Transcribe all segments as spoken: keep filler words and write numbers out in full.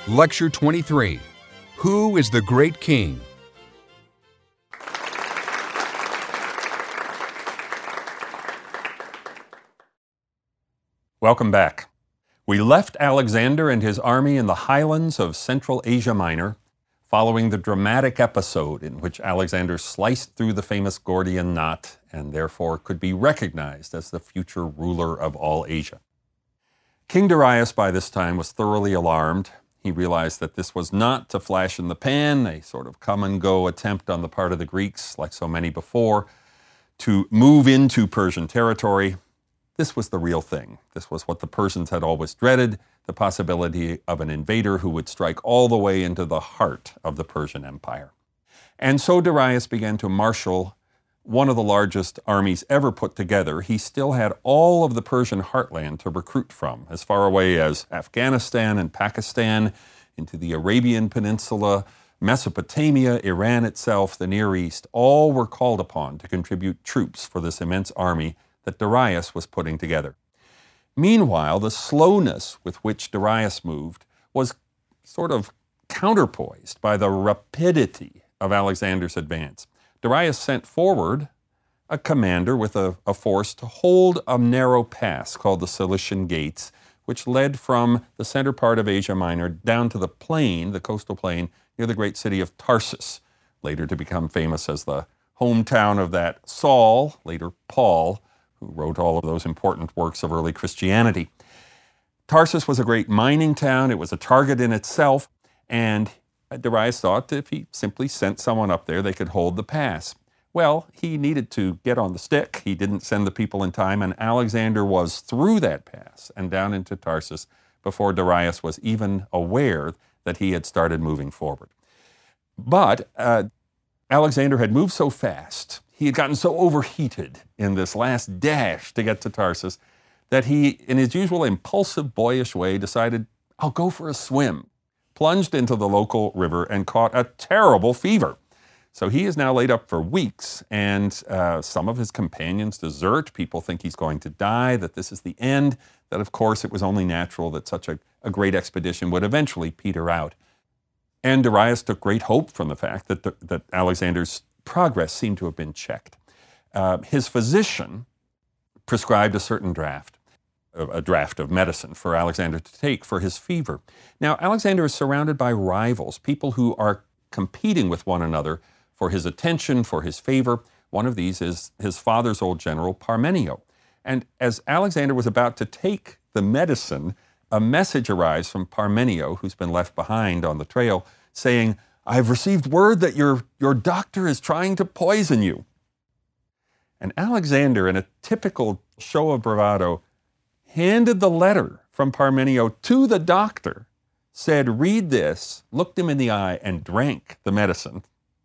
Lecture twenty-three. Who is the Great King? Welcome back. We left Alexander and his army in the highlands of Central Asia Minor, following the dramatic episode in which Alexander sliced through the famous Gordian knot and therefore could be recognized as the future ruler of all Asia. King Darius by this time was thoroughly alarmed. He realized that this was not a flash in the pan, a sort of come-and-go attempt on the part of the Greeks, like so many before, to move into Persian territory. This was the real thing. This was what the Persians had always dreaded, the possibility of an invader who would strike all the way into the heart of the Persian Empire. And so Darius began to marshal one of the largest armies ever put together. He still had all of the Persian heartland to recruit from, as far away as Afghanistan and Pakistan, into the Arabian Peninsula, Mesopotamia, Iran itself, the Near East. All were called upon to contribute troops for this immense army that Darius was putting together. Meanwhile, the slowness with which Darius moved was sort of counterpoised by the rapidity of Alexander's advance. Darius sent forward a commander with a, a force to hold a narrow pass called the Cilician Gates, which led from the center part of Asia Minor down to the plain, the coastal plain, near the great city of Tarsus, later to become famous as the hometown of that Saul, later Paul, who wrote all of those important works of early Christianity. Tarsus was a great mining town. It was a target in itself, and Darius thought that if he simply sent someone up there, they could hold the pass. Well, he needed to get on the stick. He didn't send the people in time, and Alexander was through that pass and down into Tarsus before Darius was even aware that he had started moving forward. But uh, Alexander had moved so fast, he had gotten so overheated in this last dash to get to Tarsus that he, in his usual impulsive, boyish way, decided, I'll go for a swim, plunged into the local river and caught a terrible fever. So he is now laid up for weeks, and uh, some of his companions desert. People think he's going to die, that this is the end, that of course it was only natural that such a, a great expedition would eventually peter out. And Darius took great hope from the fact that, the, that Alexander's progress seemed to have been checked. Uh, his physician prescribed a certain draft, a draft of medicine for Alexander to take for his fever. Now, Alexander is surrounded by rivals, people who are competing with one another for his attention, for his favor. One of these is his father's old general, Parmenio. And as Alexander was about to take the medicine, a message arrives from Parmenio, who's been left behind on the trail, saying, I've received word that your, your doctor is trying to poison you. And Alexander, in a typical show of bravado, handed the letter from Parmenio to the doctor, said, read this, looked him in the eye, and drank the medicine,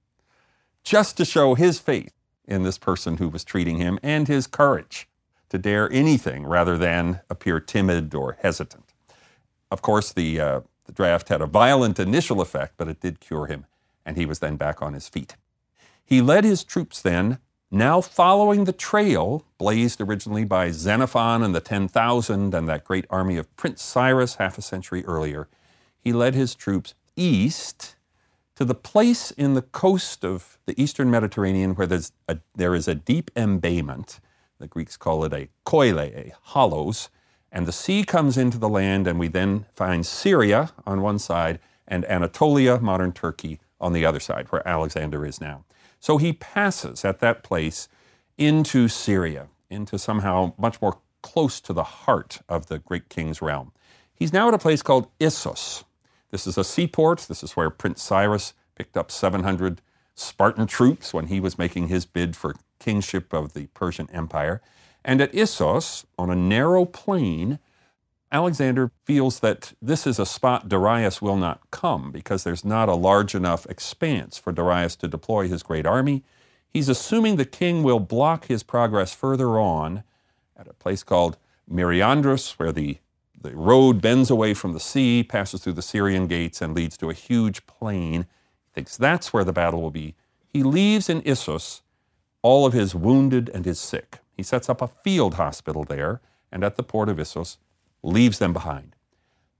just to show his faith in this person who was treating him and his courage to dare anything rather than appear timid or hesitant. Of course, the uh, The draft had a violent initial effect, but it did cure him, and he was then back on his feet. He led his troops then, now following the trail blazed originally by Xenophon and the ten thousand and that great army of Prince Cyrus half a century earlier. He led his troops east to the place in the coast of the eastern Mediterranean where there's a, there is a deep embayment. The Greeks call it a koile, a hollows, and the sea comes into the land, and we then find Syria on one side and Anatolia, modern Turkey, on the other side, where Alexander is now. So he passes at that place into Syria, into somehow much more close to the heart of the great king's realm. He's now at a place called Issus. This is a seaport. This is where Prince Cyrus picked up seven hundred Spartan troops when he was making his bid for kingship of the Persian Empire. And at Issus, on a narrow plain, Alexander feels that this is a spot Darius will not come because there's not a large enough expanse for Darius to deploy his great army. He's assuming the king will block his progress further on at a place called Myrandrus, where the, the road bends away from the sea, passes through the Syrian gates, and leads to a huge plain. He thinks that's where the battle will be. He leaves in Issus all of his wounded and his sick. He sets up a field hospital there, and at the port of Issus, leaves them behind.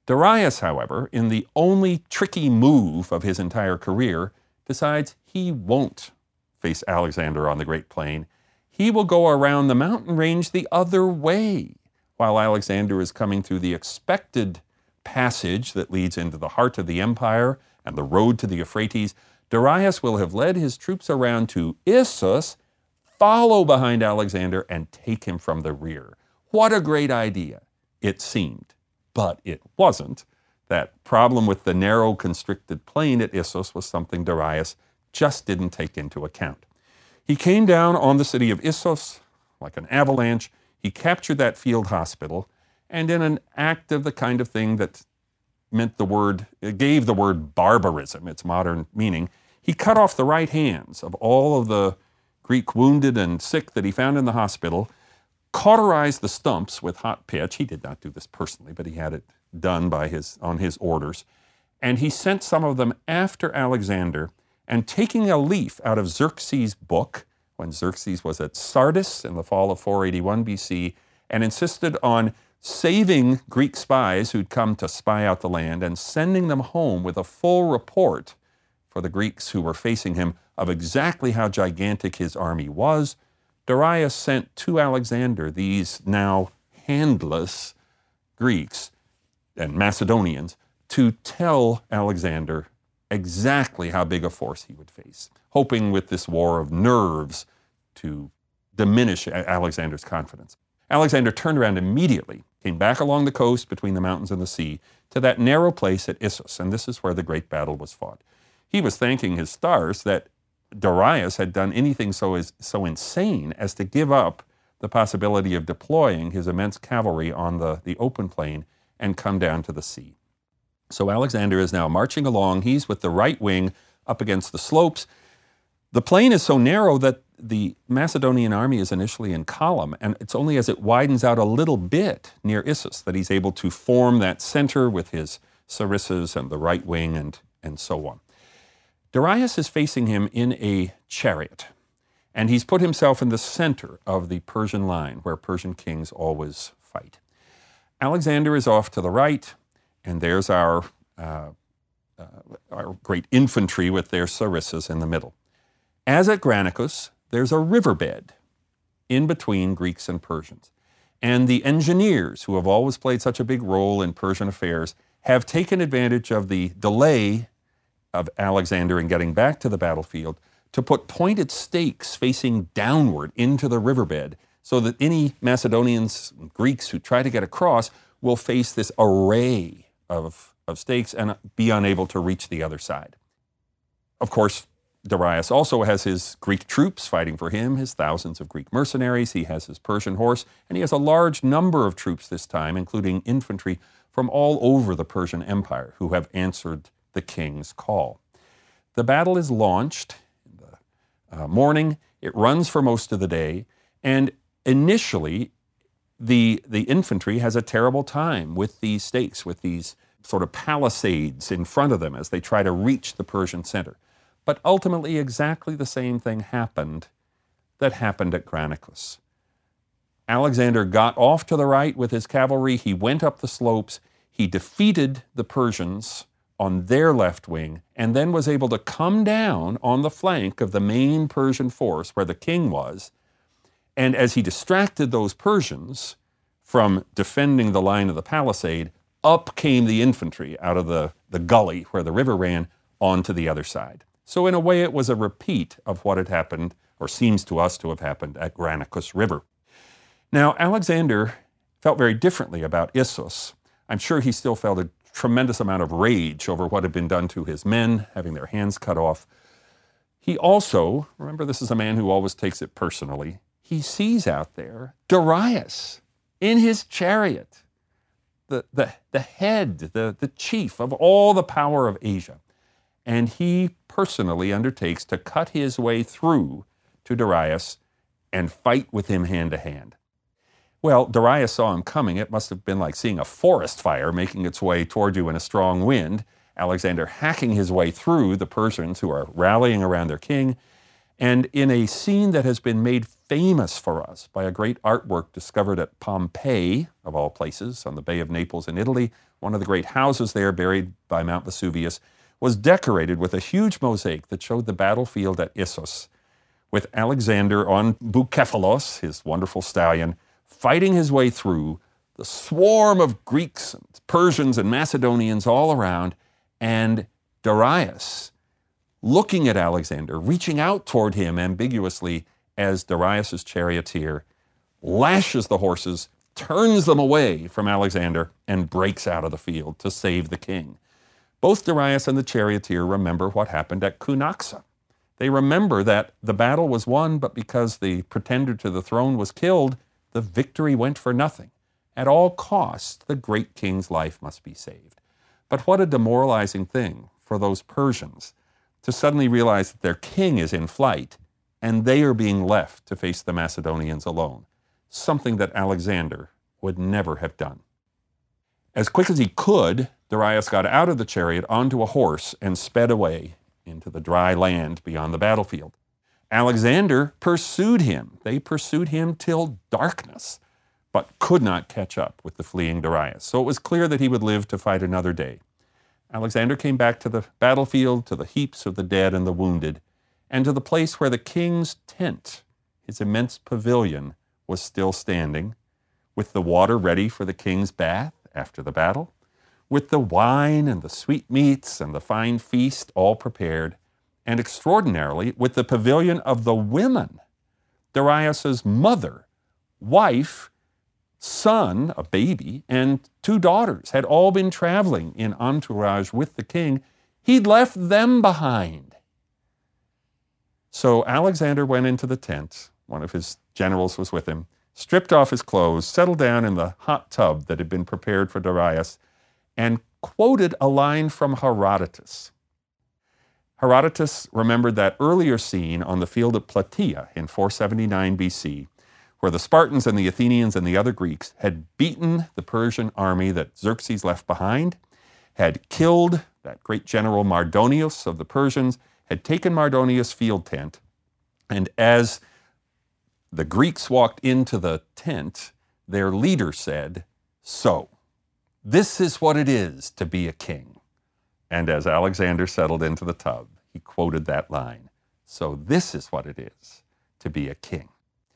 Darius, however, in the only tricky move of his entire career, decides he won't face Alexander on the Great Plain. He will go around the mountain range the other way, while Alexander is coming through the expected passage that leads into the heart of the empire and the road to the Euphrates. Darius will have led his troops around to Issus, follow behind Alexander, and take him from the rear. What a great idea, it seemed. But it wasn't. That problem with the narrow, constricted plain at Issus was something Darius just didn't take into account. He came down on the city of Issus like an avalanche. He captured that field hospital, and in an act of the kind of thing that meant the word, it gave the word barbarism its modern meaning, he cut off the right hands of all of the Greek wounded and sick that he found in the hospital, cauterized the stumps with hot pitch. He did not do this personally, but he had it done by his, on his orders. And he sent some of them after Alexander, and taking a leaf out of Xerxes' book, when Xerxes was at Sardis in the fall of four eighty-one B C, and insisted on saving Greek spies who'd come to spy out the land and sending them home with a full report for the Greeks who were facing him of exactly how gigantic his army was, Darius sent to Alexander these now handless Greeks and Macedonians to tell Alexander exactly how big a force he would face, hoping with this war of nerves to diminish Alexander's confidence. Alexander turned around immediately, came back along the coast between the mountains and the sea to that narrow place at Issus, and this is where the great battle was fought. He was thanking his stars that Darius had done anything so, as, so insane as to give up the possibility of deploying his immense cavalry on the, the open plain and come down to the sea. So Alexander is now marching along. He's with the right wing up against the slopes. The plain is so narrow that the Macedonian army is initially in column, and it's only as it widens out a little bit near Issus that he's able to form that center with his sarissas and the right wing and, and so on. Darius is facing him in a chariot, and he's put himself in the center of the Persian line, where Persian kings always fight. Alexander is off to the right, and there's our, uh, uh, our great infantry with their sarissas in the middle. As at Granicus, there's a riverbed in between Greeks and Persians. And the engineers, who have always played such a big role in Persian affairs, have taken advantage of the delay of Alexander in getting back to the battlefield to put pointed stakes facing downward into the riverbed so that any Macedonians, Greeks who try to get across will face this array of, of stakes and be unable to reach the other side. Of course, Darius also has his Greek troops fighting for him, his thousands of Greek mercenaries. He has his Persian horse, and he has a large number of troops this time, including infantry from all over the Persian Empire who have answered the king's call. The battle is launched in the uh, morning. It runs for most of the day, and initially the, the infantry has a terrible time with these stakes, with these sort of palisades in front of them as they try to reach the Persian center. But ultimately, exactly the same thing happened that happened at Granicus. Alexander got off to the right with his cavalry. He went up the slopes. He defeated the Persians on their left wing, and then was able to come down on the flank of the main Persian force where the king was. And as he distracted those Persians from defending the line of the palisade, up came the infantry out of the, the gully where the river ran onto the other side. So in a way, it was a repeat of what had happened, or seems to us to have happened, at Granicus River. Now, Alexander felt very differently about Issus. I'm sure he still felt a tremendous amount of rage over what had been done to his men, having their hands cut off. He also, remember, this is a man who always takes it personally, he sees out there Darius in his chariot, the, the, the head, the, the chief of all the power of Asia. And he personally undertakes to cut his way through to Darius and fight with him hand to hand. Well, Darius saw him coming. It must have been like seeing a forest fire making its way toward you in a strong wind. Alexander hacking his way through the Persians who are rallying around their king. And in a scene that has been made famous for us by a great artwork discovered at Pompeii, of all places, on the Bay of Naples in Italy, one of the great houses there buried by Mount Vesuvius, was decorated with a huge mosaic that showed the battlefield at Issus, with Alexander on Bucephalos, his wonderful stallion, fighting his way through the swarm of Greeks, and Persians, and Macedonians all around, and Darius looking at Alexander, reaching out toward him ambiguously as Darius's charioteer lashes the horses, turns them away from Alexander, and breaks out of the field to save the king. Both Darius and the charioteer remember what happened at Cunaxa. They remember that the battle was won, but because the pretender to the throne was killed, the victory went for nothing. At all costs, the great king's life must be saved. But what a demoralizing thing for those Persians to suddenly realize that their king is in flight and they are being left to face the Macedonians alone, something that Alexander would never have done. As quick as he could, Darius got out of the chariot onto a horse and sped away into the dry land beyond the battlefield. Alexander pursued him. They pursued him till darkness, but could not catch up with the fleeing Darius. So it was clear that he would live to fight another day. Alexander came back to the battlefield, to the heaps of the dead and the wounded, and to the place where the king's tent, his immense pavilion, was still standing, with the water ready for the king's bath after the battle, with the wine and the sweetmeats and the fine feast all prepared, and extraordinarily, with the pavilion of the women. Darius's mother, wife, son, a baby, and two daughters had all been traveling in entourage with the king. He'd left them behind. So Alexander went into the tent. One of his generals was with him, stripped off his clothes, settled down in the hot tub that had been prepared for Darius, and quoted a line from Herodotus. Herodotus remembered that earlier scene on the field of Plataea in four seventy-nine B C, where the Spartans and the Athenians and the other Greeks had beaten the Persian army that Xerxes left behind, had killed that great general Mardonius of the Persians, had taken Mardonius' field tent, and as the Greeks walked into the tent, their leader said, "So, this is what it is to be a king." And as Alexander settled into the tub, he quoted that line, "So this is what it is to be a king."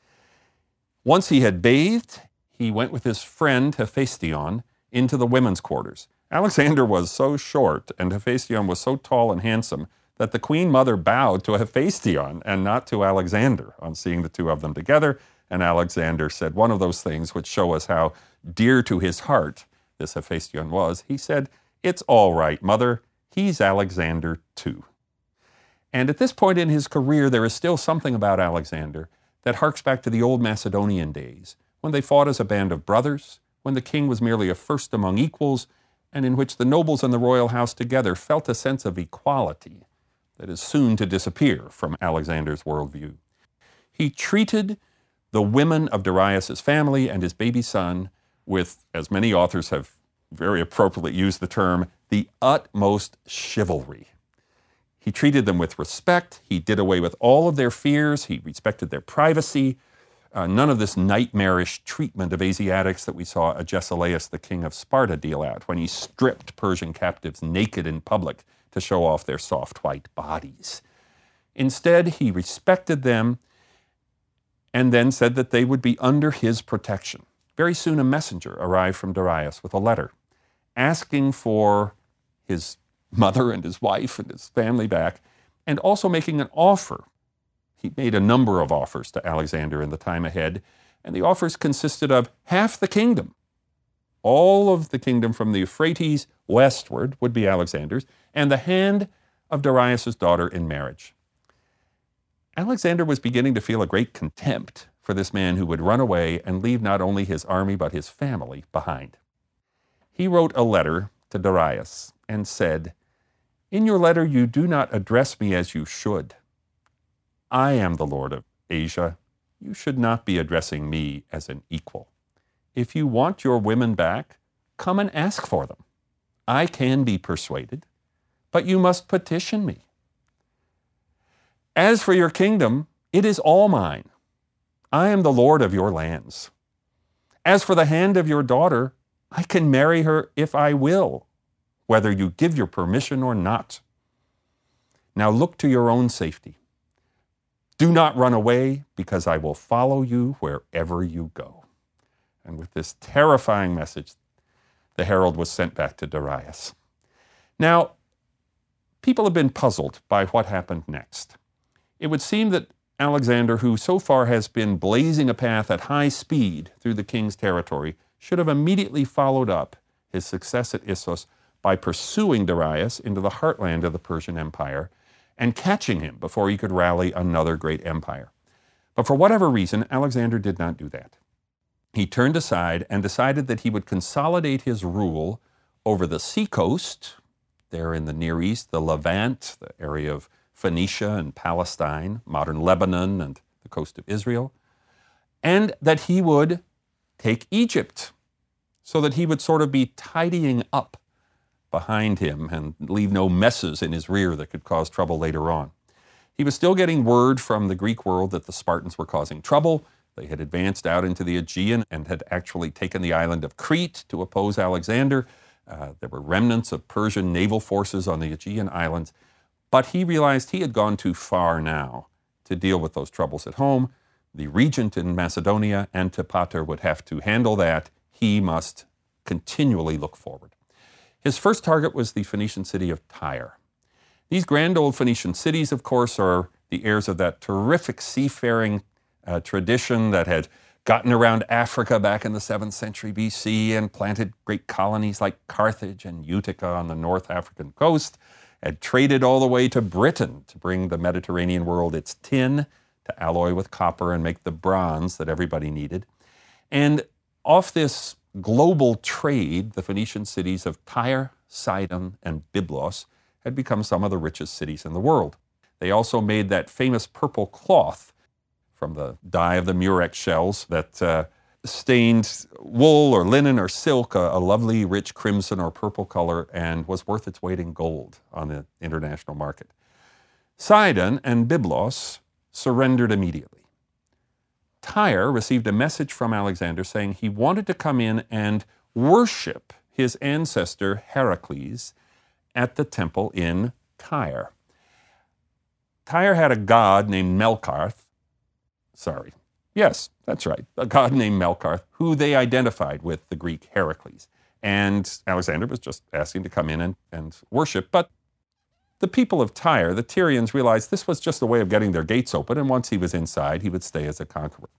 Once he had bathed, he went with his friend Hephaestion into the women's quarters. Alexander was so short and Hephaestion was so tall and handsome that the queen mother bowed to Hephaestion and not to Alexander on seeing the two of them together. And Alexander said one of those things which show us how dear to his heart this Hephaestion was. He said, "It's all right, mother. He's Alexander too." And at this point in his career, there is still something about Alexander that harks back to the old Macedonian days, when they fought as a band of brothers, when the king was merely a first among equals, and in which the nobles and the royal house together felt a sense of equality that is soon to disappear from Alexander's worldview. He treated the women of Darius's family and his baby son with, as many authors have very appropriately used the term, the utmost chivalry. He treated them with respect. He did away with all of their fears. He respected their privacy. Uh, none of this nightmarish treatment of Asiatics that we saw Agesilaus, the king of Sparta, deal out when he stripped Persian captives naked in public to show off their soft white bodies. Instead, he respected them and then said that they would be under his protection. Very soon, a messenger arrived from Darius with a letter asking for his mother and his wife and his family back, and also making an offer. He made a number of offers to Alexander in the time ahead, and the offers consisted of half the kingdom. All of the kingdom from the Euphrates westward would be Alexander's, and the hand of Darius's daughter in marriage. Alexander was beginning to feel a great contempt for this man who would run away and leave not only his army but his family behind. He wrote a letter to Darius and said, "In your letter you do not address me as you should. I am the Lord of Asia. You should not be addressing me as an equal. If you want your women back, come and ask for them. I can be persuaded, but you must petition me." As for your kingdom, it is all mine. I am the Lord of your lands. As for the hand of your daughter, I can marry her if I will, whether you give your permission or not. Now look to your own safety. Do not run away, because I will follow you wherever you go." And with this terrifying message, the herald was sent back to Darius. Now, people have been puzzled by what happened next. It would seem that Alexander, who so far has been blazing a path at high speed through the king's territory, should have immediately followed up his success at Issos by pursuing Darius into the heartland of the Persian Empire and catching him before he could rally another great empire. But for whatever reason, Alexander did not do that. He turned aside and decided that he would consolidate his rule over the seacoast, there in the Near East, the Levant, the area of Phoenicia and Palestine, modern Lebanon and the coast of Israel, and that he would take Egypt so that he would sort of be tidying up behind him and leave no messes in his rear that could cause trouble later on. He was still getting word from the Greek world that the Spartans were causing trouble. They had advanced out into the Aegean and had actually taken the island of Crete to oppose Alexander. Uh, there were remnants of Persian naval forces on the Aegean islands. But he realized he had gone too far now to deal with those troubles at home. The regent in Macedonia, Antipater, would have to handle that. He must continually look forward. His first target was the Phoenician city of Tyre. These grand old Phoenician cities, of course, are the heirs of that terrific seafaring uh, tradition that had gotten around Africa back in the seventh century B C and planted great colonies like Carthage and Utica on the North African coast, had traded all the way to Britain to bring the Mediterranean world its tin to alloy with copper and make the bronze that everybody needed. And off this global trade, the Phoenician cities of Tyre, Sidon, and Byblos had become some of the richest cities in the world. They also made that famous purple cloth from the dye of the murex shells that uh, stained wool or linen or silk a, a lovely, rich crimson or purple color and was worth its weight in gold on the international market. Sidon and Byblos surrendered immediately. Tyre received a message from Alexander saying he wanted to come in and worship his ancestor Heracles at the temple in Tyre. Tyre had a god named Melkarth. Sorry. Yes, that's right. A god named Melkarth, who they identified with the Greek Heracles. And Alexander was just asking to come in and, and worship. But the people of Tyre, the Tyrians, realized this was just a way of getting their gates open, and once he was inside, he would stay as a conqueror.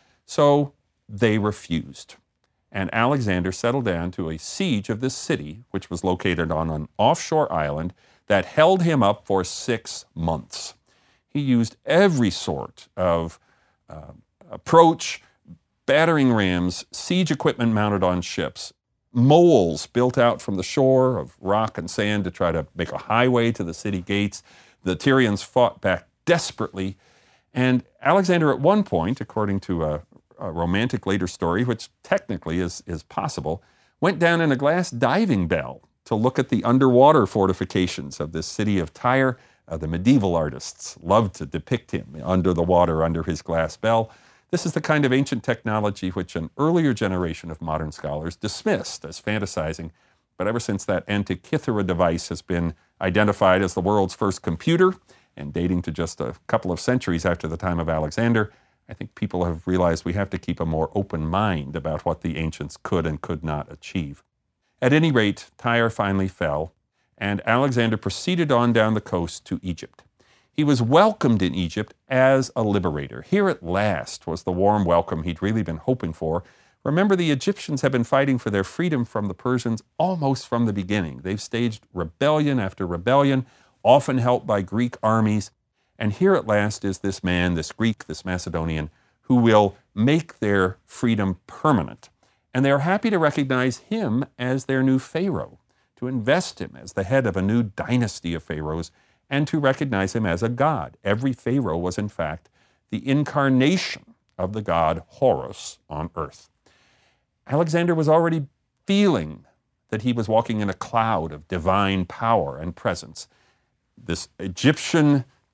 So they refused. And Alexander settled down to a siege of this city, which was located on an offshore island that held him up for six months. He used every sort of uh, approach, battering rams, siege equipment mounted on ships, moles built out from the shore of rock and sand to try to make a highway to the city gates. The Tyrians fought back desperately. And Alexander at one point, according to a, a romantic later story, which technically is, is possible, went down in a glass diving bell to look at the underwater fortifications of this city of Tyre. Uh, the medieval artists loved to depict him under the water, under his glass bell. This is the kind of ancient technology which an earlier generation of modern scholars dismissed as fantasizing, but ever since that Antikythera device has been identified as the world's first computer, and dating to just a couple of centuries after the time of Alexander, I think people have realized we have to keep a more open mind about what the ancients could and could not achieve. At any rate, Tyre finally fell, and Alexander proceeded on down the coast to Egypt. He was welcomed in Egypt as a liberator. Here at last was the warm welcome he'd really been hoping for. Remember, the Egyptians have been fighting for their freedom from the Persians almost from the beginning. They've staged rebellion after rebellion, often helped by Greek armies. And here at last is this man, this Greek, this Macedonian, who will make their freedom permanent. And they are happy to recognize him as their new pharaoh, to invest him as the head of a new dynasty of pharaohs, and to recognize him as a god. Every pharaoh was, in fact, the incarnation of the god Horus on earth. Alexander was already feeling that he was walking in a cloud of divine power and presence. This Egyptian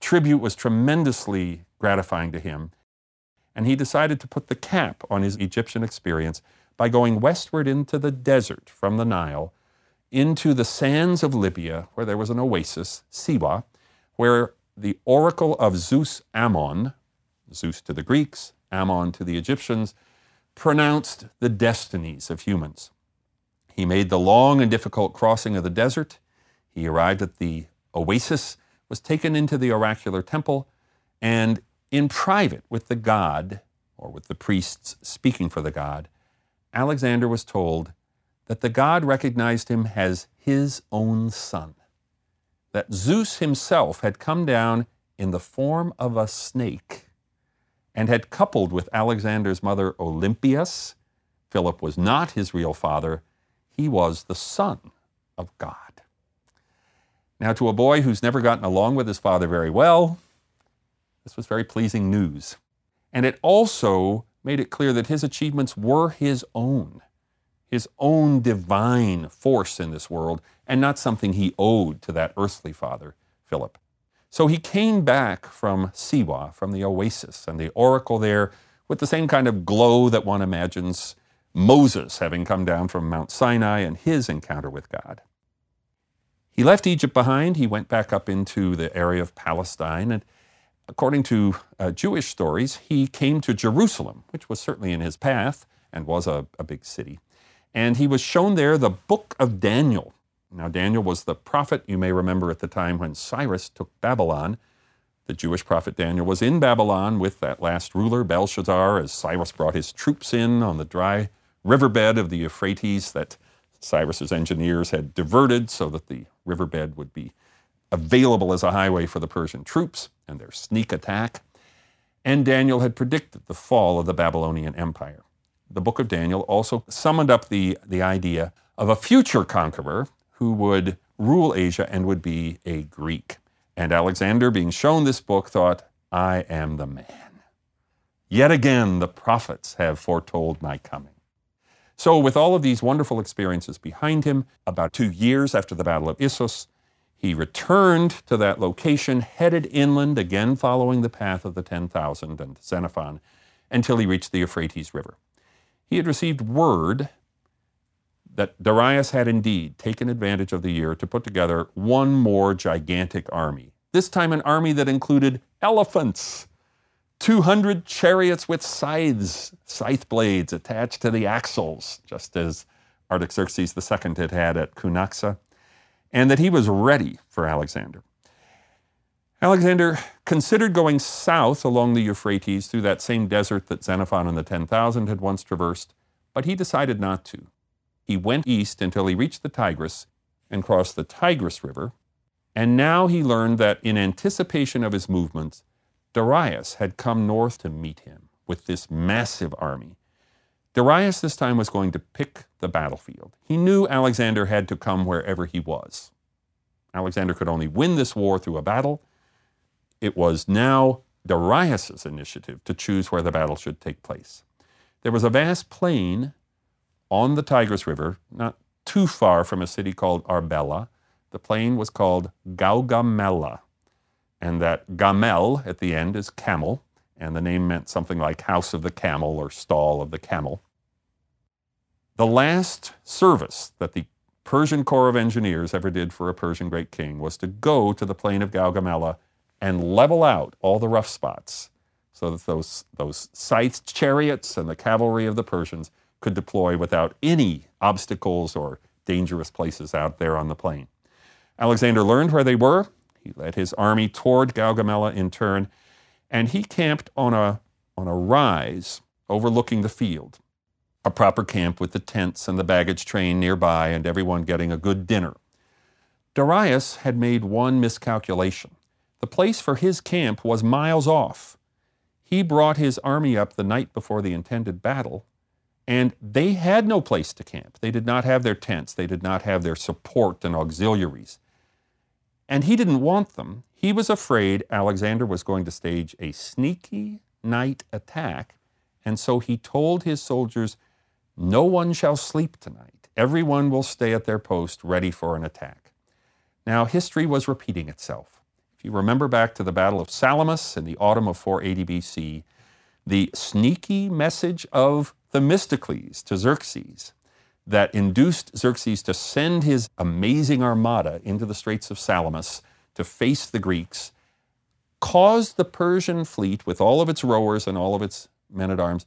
tribute was tremendously gratifying to him, and he decided to put the cap on his Egyptian experience by going westward into the desert from the Nile, into the sands of Libya, where there was an oasis, Siwa, where the oracle of Zeus Ammon, Zeus to the Greeks, Ammon to the Egyptians, pronounced the destinies of humans. He made the long and difficult crossing of the desert. He arrived at the oasis, was taken into the oracular temple, and in private with the god, or with the priests speaking for the god, Alexander was told that the god recognized him as his own son, that Zeus himself had come down in the form of a snake and had coupled with Alexander's mother Olympias. Philip was not his real father. He was the son of God. Now, to a boy who's never gotten along with his father very well, this was very pleasing news. And it also made it clear that his achievements were his own, his own divine force in this world, and not something he owed to that earthly father, Philip. So he came back from Siwa, from the oasis and the oracle there, with the same kind of glow that one imagines Moses having come down from Mount Sinai and his encounter with God. He left Egypt behind. He went back up into the area of Palestine, and according to uh, Jewish stories, he came to Jerusalem, which was certainly in his path and was a, a big city. And he was shown there the book of Daniel. Now, Daniel was the prophet, you may remember, at the time when Cyrus took Babylon. The Jewish prophet Daniel was in Babylon with that last ruler, Belshazzar, as Cyrus brought his troops in on the dry riverbed of the Euphrates that Cyrus's engineers had diverted so that the riverbed would be available as a highway for the Persian troops and their sneak attack. And Daniel had predicted the fall of the Babylonian Empire. The book of Daniel also summoned up the, the idea of a future conqueror who would rule Asia and would be a Greek. And Alexander, being shown this book, thought, I am the man. Yet again, the prophets have foretold my coming. So with all of these wonderful experiences behind him, about two years after the Battle of Issus, he returned to that location, headed inland, again following the path of the ten thousand and Xenophon, until he reached the Euphrates River. He had received word that Darius had indeed taken advantage of the year to put together one more gigantic army, this time an army that included elephants, two hundred chariots with scythes, scythe blades attached to the axles, just as Artaxerxes the Second had had at Cunaxa, and that he was ready for Alexander. Alexander considered going south along the Euphrates through that same desert that Xenophon and the ten thousand had once traversed, but he decided not to. He went east until he reached the Tigris and crossed the Tigris River, and now he learned that in anticipation of his movements, Darius had come north to meet him with this massive army. Darius this time was going to pick the battlefield. He knew Alexander had to come wherever he was. Alexander could only win this war through a battle. It was now Darius's initiative to choose where the battle should take place. There was a vast plain on the Tigris River, not too far from a city called Arbela. The plain was called Gaugamela, and that gamel at the end is camel, and the name meant something like house of the camel or stall of the camel. The last service that the Persian Corps of Engineers ever did for a Persian great king was to go to the plain of Gaugamela and level out all the rough spots so that those, those scythed chariots and the cavalry of the Persians could deploy without any obstacles or dangerous places out there on the plain. Alexander learned where they were. He led his army toward Gaugamela in turn, and he camped on a, on a rise overlooking the field, a proper camp with the tents and the baggage train nearby and everyone getting a good dinner. Darius had made one miscalculation. The place for his camp was miles off. He brought his army up the night before the intended battle, and they had no place to camp. They did not have their tents. They did not have their support and auxiliaries. And he didn't want them. He was afraid Alexander was going to stage a sneaky night attack, and so he told his soldiers, no one shall sleep tonight. Everyone will stay at their post ready for an attack. Now, history was repeating itself. If you remember back to the Battle of Salamis in the autumn of four eighty B C, the sneaky message of Themistocles to Xerxes that induced Xerxes to send his amazing armada into the Straits of Salamis to face the Greeks caused the Persian fleet, with all of its rowers and all of its men-at-arms,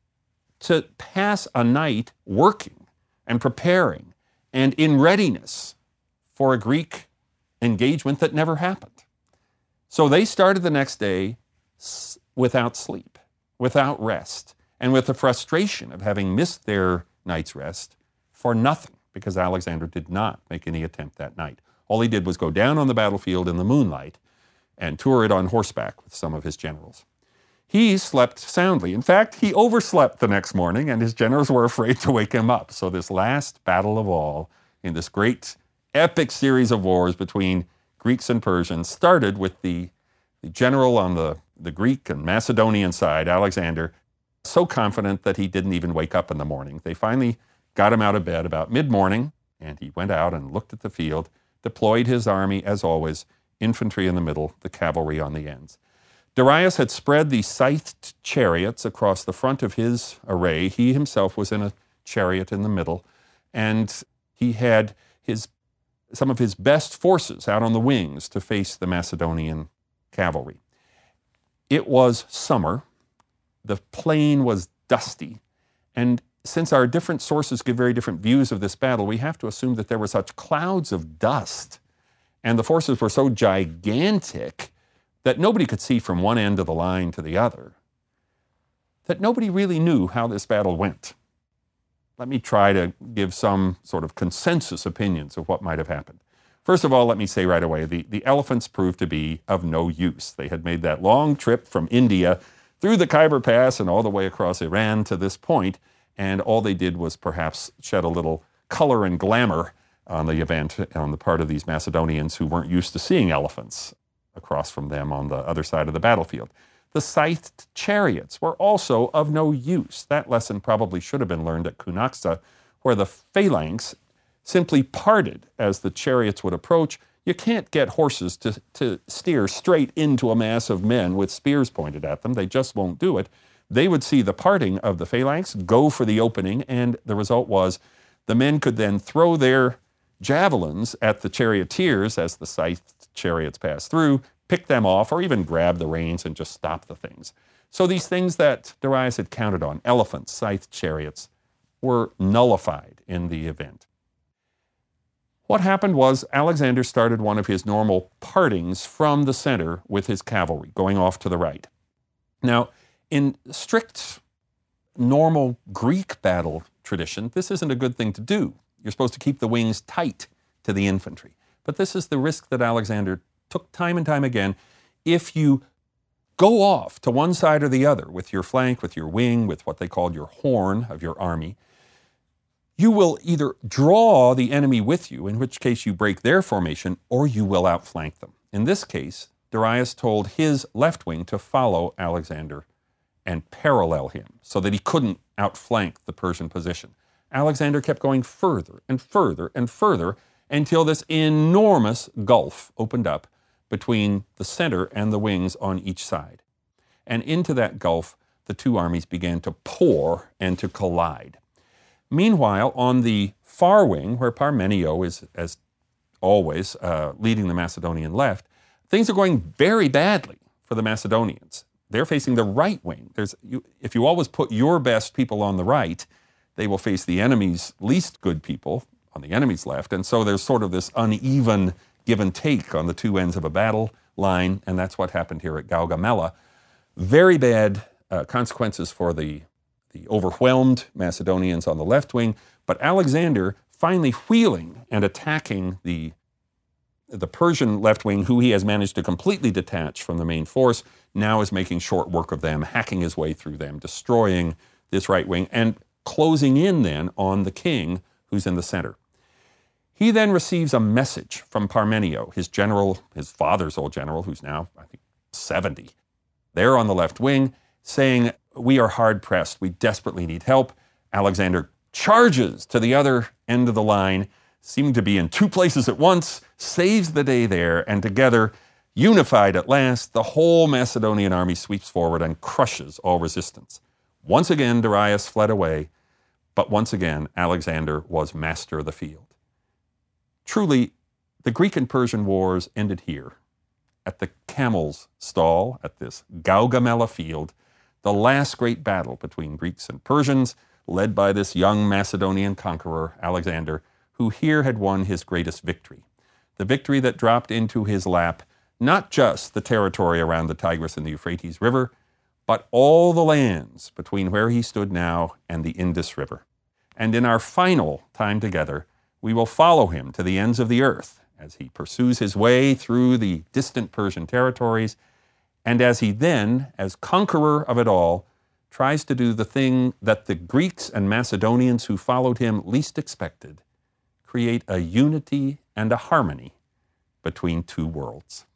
to pass a night working and preparing and in readiness for a Greek engagement that never happened. So they started the next day without sleep, without rest, and with the frustration of having missed their night's rest for nothing, because Alexander did not make any attempt that night. All he did was go down on the battlefield in the moonlight and tour it on horseback with some of his generals. He slept soundly. In fact, he overslept the next morning, and his generals were afraid to wake him up. So this last battle of all, in this great epic series of wars between Greeks and Persians, started with the, the general on the, the Greek and Macedonian side, Alexander, so confident that he didn't even wake up in the morning. They finally got him out of bed about mid-morning, and he went out and looked at the field, deployed his army, as always, infantry in the middle, the cavalry on the ends. Darius had spread the scythed chariots across the front of his array. He himself was in a chariot in the middle, and he had his some of his best forces out on the wings to face the Macedonian cavalry. It was summer. The plain was dusty, and since our different sources give very different views of this battle, we have to assume that there were such clouds of dust, and the forces were so gigantic that nobody could see from one end of the line to the other, that nobody really knew how this battle went. Let me try to give some sort of consensus opinions of what might have happened. First of all, let me say right away, the, the elephants proved to be of no use. They had made that long trip from India through the Khyber Pass and all the way across Iran to this point, and all they did was perhaps shed a little color and glamour on the event on the part of these Macedonians who weren't used to seeing elephants across from them on the other side of the battlefield. The scythed chariots were also of no use. That lesson probably should have been learned at Cunaxa, where the phalanx simply parted as the chariots would approach. You can't get horses to, to steer straight into a mass of men with spears pointed at them. They just won't do it. They would see the parting of the phalanx, go for the opening, and the result was the men could then throw their javelins at the charioteers as the scythed chariots passed through, pick them off, or even grab the reins and just stop the things. So these things that Darius had counted on, elephants, scythed chariots, were nullified in the event. What happened was Alexander started one of his normal partings from the center with his cavalry, going off to the right. Now, in strict, normal Greek battle tradition, this isn't a good thing to do. You're supposed to keep the wings tight to the infantry. But this is the risk that Alexander took time and time again. If you go off to one side or the other with your flank, with your wing, with what they called your horn of your army, you will either draw the enemy with you, in which case you break their formation, or you will outflank them. In this case, Darius told his left wing to follow Alexander and parallel him so that he couldn't outflank the Persian position. Alexander kept going further and further and further until this enormous gulf opened up between the center and the wings on each side. And into that gulf, the two armies began to pour and to collide. Meanwhile, on the far wing, where Parmenio is, as always, uh, leading the Macedonian left, things are going very badly for the Macedonians. They're facing the right wing. There's, you, if you always put your best people on the right, they will face the enemy's least good people on the enemy's left. And so there's sort of this uneven give and take on the two ends of a battle line, and that's what happened here at Gaugamela. Very bad uh, consequences for the, the overwhelmed Macedonians on the left wing, but Alexander finally wheeling and attacking the, the Persian left wing, who he has managed to completely detach from the main force, now is making short work of them, hacking his way through them, destroying this right wing, and closing in then on the king who's in the center. He then receives a message from Parmenio, his general, his father's old general, who's now, I think, seventy. They're on the left wing, saying, "We are hard-pressed. We desperately need help." Alexander charges to the other end of the line, seeming to be in two places at once, saves the day there, and together Unified at last, the whole Macedonian army sweeps forward and crushes all resistance. Once again, Darius fled away, but once again, Alexander was master of the field. Truly, the Greek and Persian wars ended here, at the Camel's Stall, at this Gaugamela field, the last great battle between Greeks and Persians, led by this young Macedonian conqueror, Alexander, who here had won his greatest victory. The victory that dropped into his lap not just the territory around the Tigris and the Euphrates River, but all the lands between where he stood now and the Indus River. And in our final time together, we will follow him to the ends of the earth as he pursues his way through the distant Persian territories, and as he then, as conqueror of it all, tries to do the thing that the Greeks and Macedonians who followed him least expected, create a unity and a harmony between two worlds.